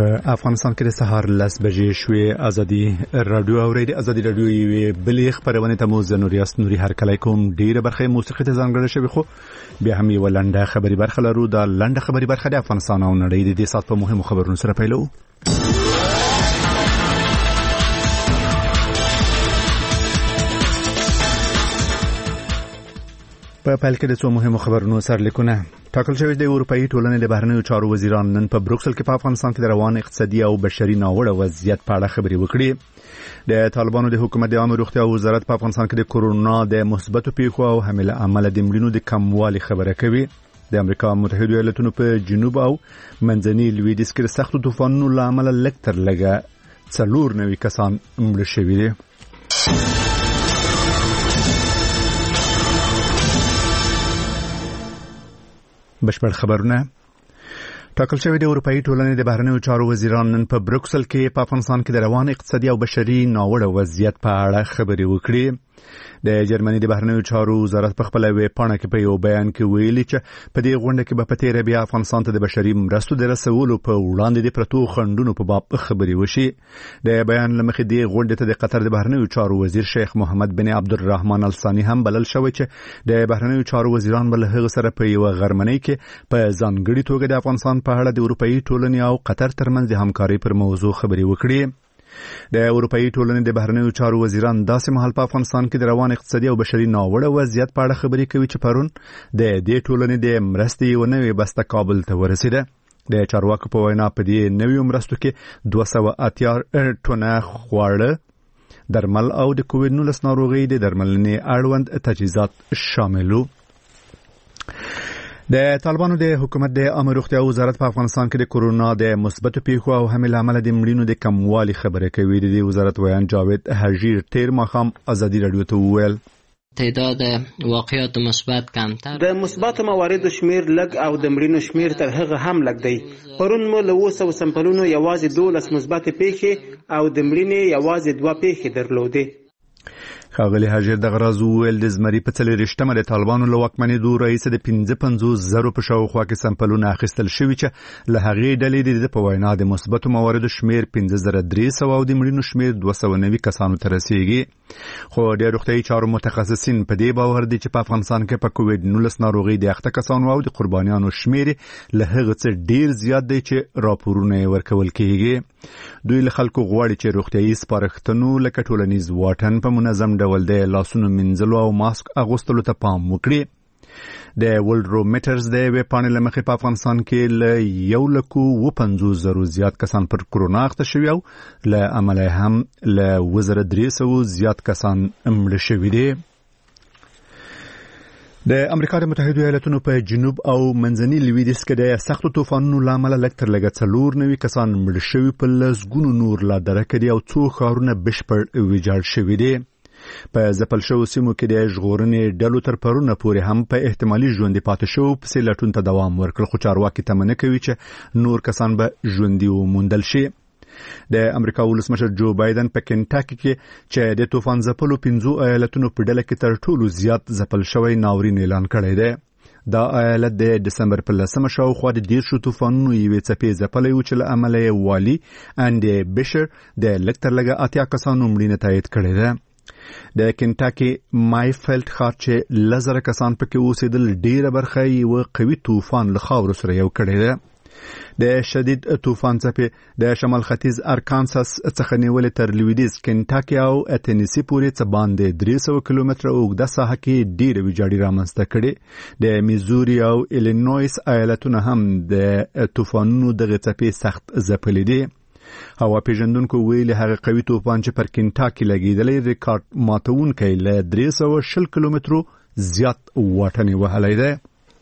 په افغانستان کې د سهار 10 بجې شوې. ازادي رادیو اوریدي. ازادي رادیو یې بلې خبرونه ته مو زنوریاس نوري هر کله کوم ډیره برخه موسیقي ته ځانګړې شوی، خو بیا هم یو لنډه خبري برخه لرو. دا لنډه خبري برخه د افغانستان او نړۍ د سات په مهمو خبرونو سره پیلو. په پیل کې د څو مهمو خبرونو سرلیکونه. ټاکل شوی د اروپאי ټولنې د بهرنیو چارو وزیران نن په بروکسل کې په افغانستان کې د روان اقتصادي او بشري ناوړه وضعیت په اړه خبرې وکړي. د طالبانو د حکومت د عامه روغتیا وزارت په افغانستان کې د کورونا د مثبتو پیښو او حمله عمل د مړینو د کموالي خبره کوي. د امریکا متحده ایالاتونو په جنوب او منځني لویدیځ کې د سختو طوفانونو له امله لږ تر لږه 94 کسان مړه شوي دي. بشپړ خبرونه. ټاکل شوی د اروپאי ټولنې د بهرنیو چارو وزیران نن په بروکسل کې په افغانستان کې د روان اقتصادي او بشري ناوړه وضعیت په اړه خبرې وکړي. د جرمني د بهرنیو چارو وزارت په خپل ویبپاڼه کې په یو بیان کې ویلي چې په دې غونډه کې په تیر بیا افغانستان ته د بشري مرستو د رسولو په وړاندې د پرتو خندونو په باب خبرې وشي. د بیان لمخې د غونډې ته د قطر د بهرنیو چارو وزیر شیخ محمد بن عبدالرحمن الثاني هم بلل شوی چې د بهرنیو چارو وزیران بل هغه سره په یو غرمنۍ کې په ځانګړي توګه د افغانستان په اړه د اروپאי ټولنې او قطر ترمنځ د همکارۍ پر موضوع خبرې وکړي. د اروپאי ټولنې د بهرنیو چارو وزیران داسې مهال په افغانستان کې د روان اقتصادي او بشري ناوړه وضعیت په اړه خبرې کوي چې پرون د دې ټولنې د مرستې یو نوې بسته کابل ته ورسېده. د چارواکو په وینا په دې نوې مرستو کې 280 ټنه خواړه، درمل او د کووډ-19 ناروغۍ د درملنې اړوند تجهیزات شامل وو. د طالبانو د حکومت د عامه روغتیا وزارت په افغانستان کې د کورونا د مثبتو پیښو او حمله عمل د مړینو د کموالي خبره کوي. د وزارت ویان جاوید حجیر تیر ماښام ازادي رادیو ته وویل تعداد واقعات مثبت کمتر، د مثبت مواردو شمیر لږ او د مړینو شمیر تر هغه هم لږ دی. پرون مو له 200 سمپلونو یوازې 12 مثبت پیښې او د مړینې یوازې 2 پیښې درلودې. ښاغلي حجیر دغه راز وویل د زمري په 40مه د طالبانو له واکمنېدو راهیسې د 55,000 په شاوخوا کې سمپلونه اخیستل شوي چې له هغې ډلې د په وینا د مثبتو مواردو شمیر 5,300 او د مړینو شمیر 290 کسانو ته رسیږي. خو د روغتیايي چارو متخصصین په دې باور دي چې په افغانستان کې په کووډ-19 ناروغۍ د اخته کسانو او د قربانیانو شمیر له هغه څه ډیر زیات دی چې راپورونه ورکول کیږي. دوی له خلکو غواړي چې روغتیايي سپارښتنو لکه ټولنیز واټن په منظم ډول د لاسونو مینځلو او ماسک اغوستلو ته پام وکړي. د ورلډرومیټرز د ویبپاڼې له مخې په افغانستان کې له 150,000 زیات کسان پر کورونا اخته شوي او له امله هم له 1300 زیات کسان مړه شوي دي. د امریکا د متحده ایالاتونو په جنوب او منځني لویدیځ کې د سختو طوفانونو له امله لږ تر لږه 94 کسان مړه شوي، په لسګونو نور لا درکه دي او څو ښارونه بشپړ ویجاړ شوي دي. په ځپل شوو سیمو کې د ژغورنې ډلو تر پرونه پورې هم په احتمالي ژوندي پاتې شوو پسې لټون ته دوام ورکړ، خو چارواکي تمنه کوي چې نور کسان به ژوندي وموندل شي. د امریکا ولسمشر جو بایدن په کنټاکي کې چې د طوفان ځپلو 5 ایالتونو په ډله کې تر ټولو زیات ځپل شوی ناورین اعلان کړی دی. دا ایالت د دسمبر په 10مه شاوخوا د 10 طوفانونو یوې څپې ځپلی و چې له امله یې والي انډي بشر د لږ تر لږه 80 کسانو مړینه تایید کړې ده. د کنټاکي مایفیلډ ښار چې 1000 کسان پکې اوسېدل ډیره برخه یو قوي طوفان له خاورو سره یو کړی ده. د شدید طوفان څپې د شمال ختیځ ارکانساس څخه نیولې تر لویدیځ کنټاکي او اتنیسي پورې څه باندې 300 کیلومتره اوږده ساحه کې ډیره ویجاړي رامنځته کړې. د میزوري او ایلینویس ایالتونه هم د طوفانونو دغه څپې سخت ځپلې دي. هوا پیژندونکو ویلي هغه قوي طوفان چې پر کنټاکي لګیدلی ریکارډ ماتونکی له 320 کیلومترو زیات واټن وهلی دی.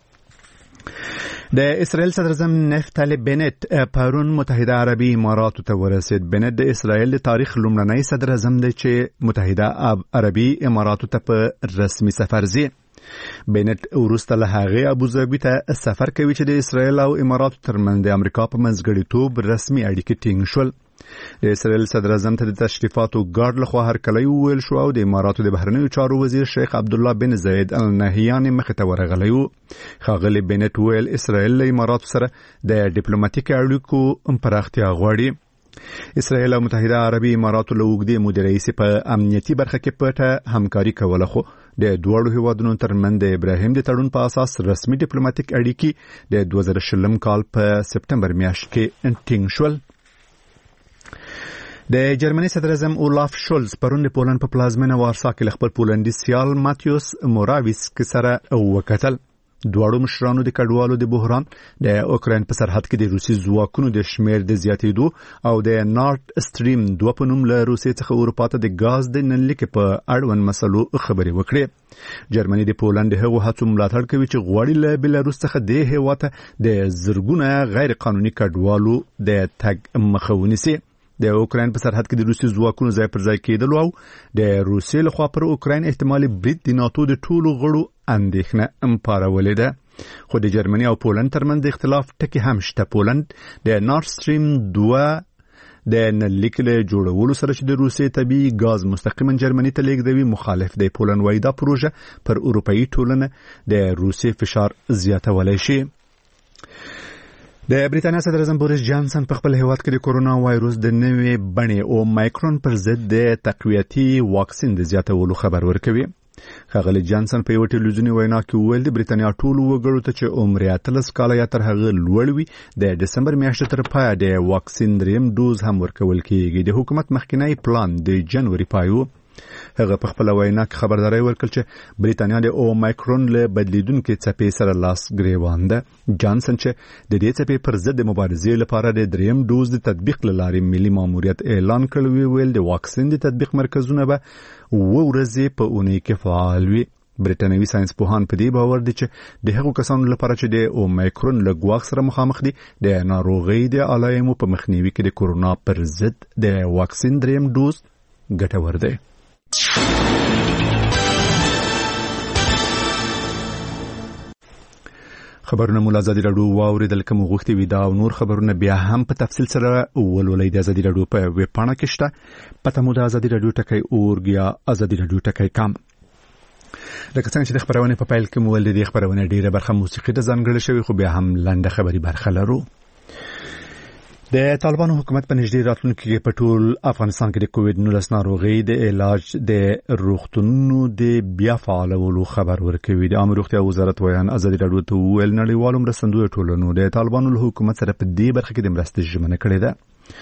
د اسرائیل صدر اعظم نفتالی بنت پرون متحده عربي اماراتو ته ورسید. بنت د اسرائیل د تاریخ لومړنی صدر اعظم دی چې متحده عربي اماراتو ته په رسمي سفر ځي. بنت وروسته له هغې ابوظبي ته سفر کوي چې د اسرائیل او اماراتو ترمنځ د امریکا په منځګړیتوب رسمي اړیکې ټینګ شول. د اسرائیل صدر اعظم ته د تشریفاتو ګارد لخوا هرکلی وویل شو او د اماراتو د بهرنیو چارو وزیر شیخ عبدالله بن زاید النهیان مخې ته ورغلی و. ښاغلي بنت ویل اسرائیل له اماراتو سره د ډیپلوماټیک اړیکو پراختیا غواړي. اسرائیل او متحده عربي اماراتو له اوږدې مودې راهیسې په امنیتي برخه کې پټه همکاري کوله، خو د دواړو هیوادونو ترمنځ د ابراهیم د تړون په اساس رسمي ډیپلوماټیک اړیکې د 2020 کال په سپټمبر میاشت کې ټینګ شول. د جرمني صدر اعظم اولاف شولز پرون د پولند په پلازمینه وارسا کې خپل پولندي سیال ماتیوس موراویسکی سره وکتل. دواړو مشرانو د کډوالو د بحران، د اوکراین په سرحد کې د روسي ځواکونو د شمیر د زیاتېدو او د نارت سټریم 2 په نوم له روسیې څخه اروپا ته د غاز د ننلیک په اړوند مسلو خبرې وکړې. جرمني د پولند هغو هڅو ملاتړ کوي چې غواړي له بلاروس څخه د هیواد د زرګونه غیر قانوني کډوالو د تګ مخه ونیسي. د اوکراین په سرحد کې د روسي ځواکونو ځای پر ځای کېدل او د روسیې لخوا پر اوکراین احتمالي برید د ناتو د ټولو غړو اندېښنه پارولې ده. خو د جرمني او پولند ترمنځ د اختلاف ټکي هم شته. پولند د نارت سټریم 2 د نللیک له جوړولو سره چې د روسیې طبیعي غاز مستقیما جرمني ته لیږدوي مخالف دی. پولند وايي دا پروژه پر اروپایي ټولنه د روسیې فشار زیاتولی شي. د بریتانیا صدر اعظم بوریس جانسن په خپل هیواد کې د کورونا وایروس د نوې بڼې او مایکرون پر ضد د تقویتي واکسین د زیاتولو خبر ورکوي. ښاغلي جانسن په یو ټلویزیوني وینا کې وویل د بریتانیا ټولو وګړو ته چې عمر 13 کاله یا تر هغه لوړ وي د دسمبر میاشتې تر پایه د واکسین دریم ډوز هم ورکول کیږي. د حکومت مخکینی پلان د جنوري پایو. هغه په خپل وینا کې خبرداري ورکړه چې بریتانیا د اومایکرون له بدلیدونکو څپې سره لاس ګریوان ده. جانسن چې د دې څپې پر ضد د مبارزې لپاره د دریم ډوز د تطبیق لارې ملي ماموریت اعلان کړی ویل د واکسین د تطبیق مرکزونه به 2 ورځې په اونۍ کې فعال وي. بریټانوي ساينس پوهان په دې باور دي چې د هغو کسانو لپاره چې د اومایکرون له ګواښ سره مخامخ دي د ناروغۍ د علایمو په مخنیوي کې د کورونا پر ضد د واکسین دریم ډوز ګټور دی. خبرونه مول ازادي راډیو واوریدل کوم غوښتي وي دا او نور خبرونه بیا هم په تفصیل سره ولولئ د ازادي راډیو په ویب پاڼه کې شته. پته مو د ازادي راډیو ټکی اورګ یا ازادي راډیو ټکی کام. لکه څنګه چې د خبرونه په پیل کې مول د خبرونه ډیره برخه موسیقي ته ځانګړې شوی، خو بیا هم لنډه خبري برخه لرو. د طالبانو حکومت په نږدې راتلونکي کې په ټول افغانستان کې د کووډ-19 ناروغي د علاج د روغتونونو د بیا فعالولو خبر ورکوي. د عامه روغتیا وزارت ویان ازادي راډیو ته ویل نړیوالو مرستندویو ټولنو د طالبانو له حکومت سره په دې برخه کې د مرستې ژمنه کړې ده.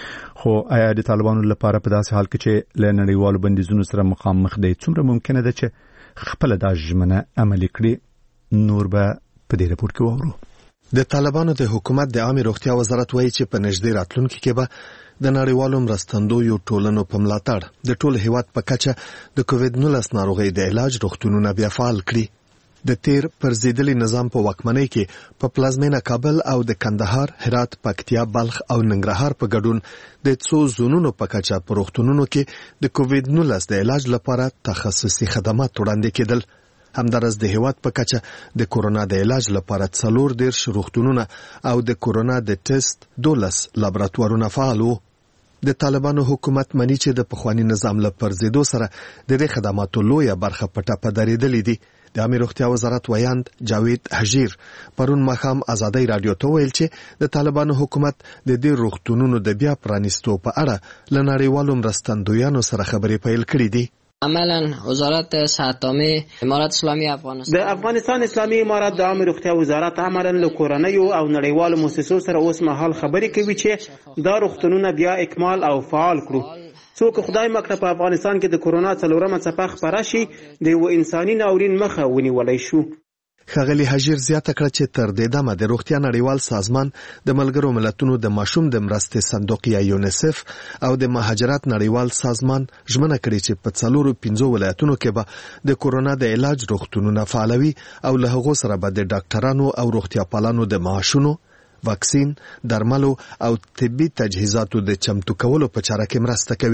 خو آیا د طالبانو لپاره په داسې حال کې چې له نړیوالو بندیزونو سره مخامخ دي څومره ممکنه ده چې خپل د ژمنه عملي کړي؟ نور به په دې راپور کې وورو. د طالبانو د حکومت د عامه روغتیا وزارت وایي چې په نږدې راتلونکي کې به د نړیوالو مرستندویو ټولنو په ملاتړ د ټول هیواد په کچه د کووډ-19 ناروغي د علاج روغتونونه بیا فعال کړي. د تیر پر ضدلي نظام په واکمنۍ کې په پلازمینه کابل او د کندهار، هرات، پکتیا، بلخ او ننګرهار په ګډون د څو زونونو په کچه په روغتونونو کې د کووډ-19 د علاج لپاره تخصصي خدمات وړاندې کېدل. همدارس د هیواد په کچه د کورونا د علاج لپاره 14 روغتونونه او د کورونا د ټیسټ 12 لابراتوارونه فعال وو. د طالبانو حکومت مني چې د پخوانی نظام له پرځېدو سره د دې خدماتو لویه برخه پټه پدریدلې دي. د عامه روغتیا وزارت ویاند جاوید حجیر پرون مخام ازادي رادیو ته ویل چې د طالبانو حکومت د دې روغتونونو د بیا پرانیستو په اړه له نړیوالو مرستندویانو سره خبرې پیل کړې دي. عملا وزارت صحت عامه امارات اسلامي افغانستان د افغانستان اسلامي امارات د عامه روغتیا وزارت عملاً له کورنیو او نړیوالو مؤسسو سره اوس مهال خبرې کوي چې دا روغتونونه بیا اکمال او فعال کړو. څوک خدای مکړه په افغانستان کې د کورونا 4مه څپه خپره شي د یو انساني ناورین مخه ونیولای شو. ښاغلي حجیر زیاته کړه چې تر دې دمه د روغتیا نړیوال سازمان د ملګرو ملتونو د ماشوم د مرستې صندوق یا یونیسف او د مهاجرت نړیوال سازمان ژمنه کړې چې په 4-5 ولایتونو کې به د کورونا د علاج روغتونونه فعالوي او له هغو سره به د ډاکټرانو او روغتیا پالانو د معاشونو، واکسین، درملو او طبي تجهیزاتو د چمتو کولو په چاره کې مرسته کوي.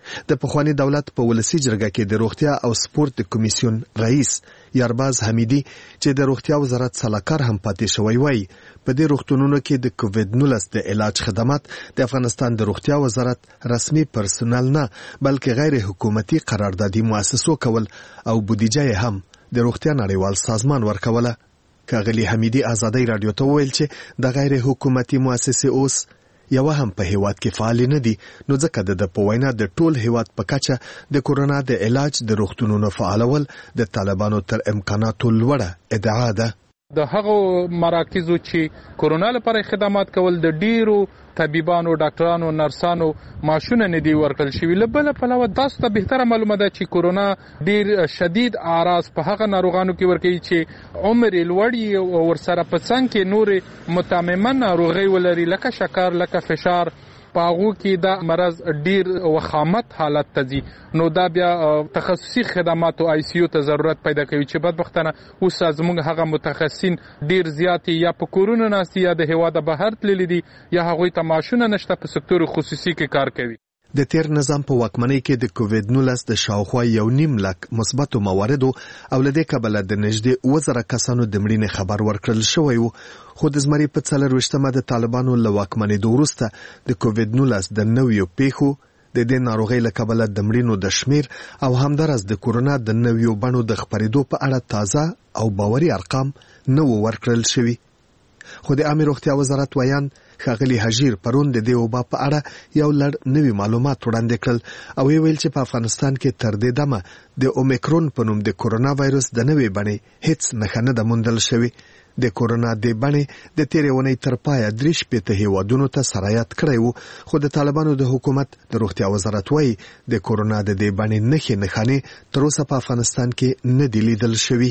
د پخوانی دولت په ولسی جرګه کې د روغتیا او سپورت کمیسیون رئیس یارباز حمیدی چې د روغتیا وزارت سلاکار هم پاتې شوی وای په دې روغتونونو کې د کووید-19 د علاج خدمات د افغانستان د روغتیا وزارت رسمي پرسونل نه بلکې غیر حکومتي قراردادي مؤسسو کول او بودیجه هم د روغتیا نړیوال سازمان ورکوله. کاغلی حمیدی آزادی رادیو ته ویل چې د غیر حکومتي مؤسسې اوس یو هم په هیواد کې فعال نه دي، نو ځکه د پوینا د ټول هیواد په کچه د کورونا د علاج د روغتونونو فعالول د طالبانو تر امکاناتو لوړه ادعا ده. د هغو مراکزو چې کورونا لپاره خدمات کول د ډیرو طبيبانو، ډاکټرانو، نرسانو معاشونه نه دی ورکړل شوی. لبل په لور تاسو ته بهتره معلومه ده چې کورونا ډیر شدید اعراض په هغه ناروغانو کې ورکوي چې عمر لوړی او ورسره په څنګ کې نور متممه ناروغي ولري لکه شکر، لکه فشار. پاغو کې دا مرض ډیر وخامت حالت ته ځي، نو دا بیا تخصصي خدمات او آی سی یو ته ضرورت پیدا کوي چې بدبختانه اوس زموږ هغه متخصصین ډیر زیات یا په کورونا ناسي یا د هوا د بهر تللی دي یا هغوی ته معاشونه نشته په سکتور خصوصي کې کار کوي. د تیر نظام په واکمنۍ کې د کووید-19 د شاوخوا 1.5 لک مثبتو مواردو او لدې کبله د نږدې 1000 کسانو د مړینې خبر ورکړل شوی و، خو د زمري په 24مه د طالبانو له واکمنۍ وروسته د کووید-19 د نویو پیښو د دې ناروغۍ له کبله د مړینو د شمیر او همدارس د کورونا د نویو بڼو د خپرېدو په اړه تازه او باوري ارقام نه ورکړل شوي. خو د عامه روغتیا وزارت ویان ښاغلي حجیر پرون د دې وبا په اړه یو لړ نوي معلومات وړاندې کړل او ویل چې په افغانستان کې تر دې دمه د اومیکرون په نوم د کورونا وایرس د نوې بڼې هیڅ نښه نه ده موندل شوې. د کورونا د بڼې د تیرې اونۍ تر پایه 3 هیوادونو ته سرایت کړی و، خو د طالبانو د حکومت د روغتیا وزارت وایي د کورونا د دې بڼې نښې تر اوسه په افغانستان کې نه دي لیدل شوي.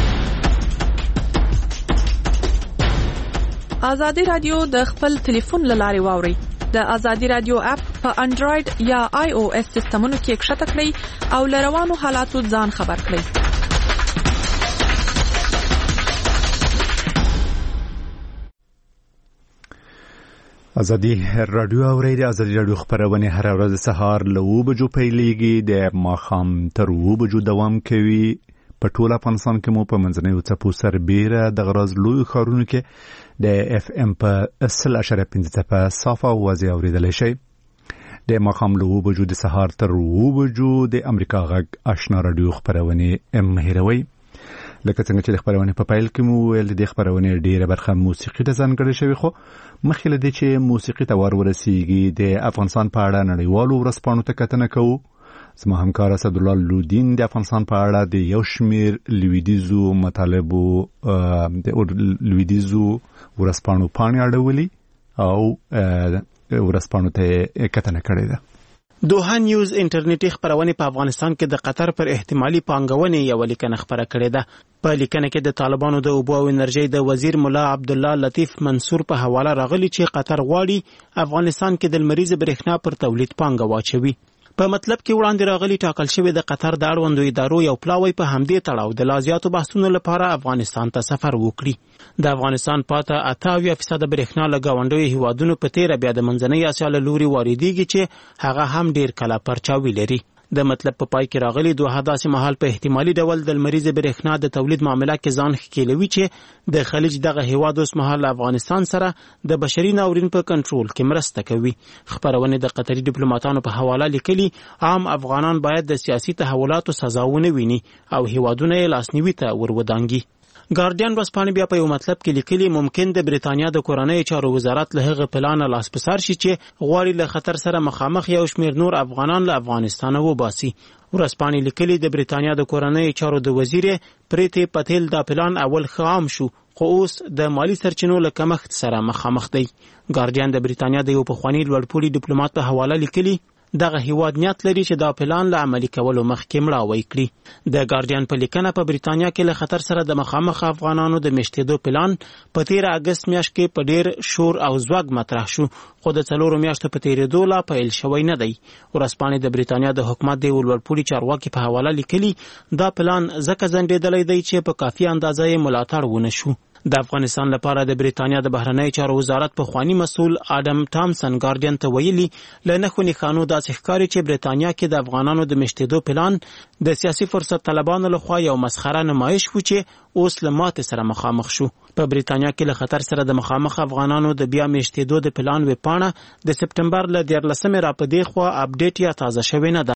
آزادی رادیو د خپل ټلیفون لارې واوري. د آزادی رادیو اپ په انډراید یا آی او اس سیستمونو کې ښکته کړئ او لروانو حالاتو ځان خبر کړئ. آزادی رادیو اورئ. د آزادی رادیو خبرونه هر ورځ سهار له 9 بجو پیلېږي، د ماښام تر 9 بجو دوام کوي. په ټول افغانستان کې مو په منځنیو څپو سربیره د غرض لوی ښارونو کې د اف ام په 0.5 صافه وازي اوریدل شي. د ماښام له 9 بجو د سهار تر 9 بجو د امریکا غږ آشنا رادیو خبرونه مهیروي. لکه څنګه چې د خبرونه په پیل کې مو ویل د خبرونه ډیره برخه موسیقي ته ځانګړې شوی، خو مخکې له دې چې موسیقي ته ورسیږي د افغانستان په اړه نړیوالو ورځپاڼو ته کتنه کوو. زما همکار اسدالله لودین د افغانستان په اړه د یو شمیر لویدیزو مطالبو د لویدیزو ورځپاڼو پاڼې اړولي او ورځپاڼو ته کتنه کړې ده. دوحه نیوز انټرنیټي خبرونه په افغانستان کې د قطر پر احتمالي پانګونې یو لیکنه خبره کړې ده. په لیکنه کې د طالبانو د اوبو او انرژي د وزیر مولا عبدالله لطیف منصور په حواله راغلي چې قطر غواړي افغانستان کې د لمریز برېښنا پر تولید پانګه واچوي. په مطلب کې وړاندې راغلي ټاکل شوی د قطر د اړوندو ادارو یو پلاوی په همدې تړاو د لازیاتو بحثونو لپاره افغانستان ته سفر وکړي. د افغانستان پاته 88% برېښنا له ګاونډیو هیوادونو په تیره بیا د منځنۍ اسیا له لوري واردېږي چې هغه هم ډیر کله پرچاوي لري. د مطلب په پای کې راغلي دوه داسې مهال په احتمالي ډول د لمریز برېښنا د تولید معاملې کې ځان ښکیلوي چې د خلیج دغه هیواد اوس مهال افغانستان سره د بشري ناورین په کنټرول کې مرسته کوي. خبرونه د قطري ډیپلوماټانو په حواله لیکلي عام افغانان باید د سیاسي تحولاتو سزا ونه ویني او هیوادونه یې لاسنیوي ته ورودانګي. ګارډین ورځپاڼه بیا په یو مطلب کې لیکلي ممکن د بریتانیا د کورنۍ چارو وزارت له هغه پلان لاس په سر شي چې غواړي له خطر سره مخامخ یو شمېر نور افغانان له افغانستان وباسي. ورځپاڼه لیکلي د بریتانیا د کورنۍ چارو د وزیر پریتی پټیل دا پلان اول خام شو، خو اوس د مالی سرچینو له کمښت سره مخامخ دی. ګارډین د بریتانیا د یو پخوانی لوړپوړي ډیپلوماټ په حواله لیکلي دغه هیواد نیت لري چې دا پلان له عملي کولو مخکې مړاوی کړي. د ګارډین په لیکنه په بریتانیا کې له خطر سره د مخامخ افغانانو د میشتېدو پلان په 13 اگست میاشت کې په ډیر شور او زوږ مطرح شو، خو د 4 میاشتو په تیریدو لا پیل شوی نه دی. ورځپاڼې د بریتانیا د حکومت د لوړپوړي چارواکي په حواله لیکلي دا پلان ځکه ځنډېدلی دی چې په کافي اندازه یې ملاتړ ونه شو. د افغانستان لپاره د بریتانیا د بهرنی چارو وزارت په خوانی مسؤل آدم ټامسن ګارډین ته ویلي لنه خو نښانو داسې ښکاري چې بریتانیا کې د افغانانو د مشتېدو پلان د سیاسي فرصت طلبانو لخوا یو مسخره نمایش و چې اوس له ماتې سره مخامخ شو. په بریتانیا کې له خطر سره د مخامخ افغانانو د بیا مشتېدو د پلان وپاڼه د سپټمبر له 14 راپدې خوا اپډیټ یا تازه شوې نه ده.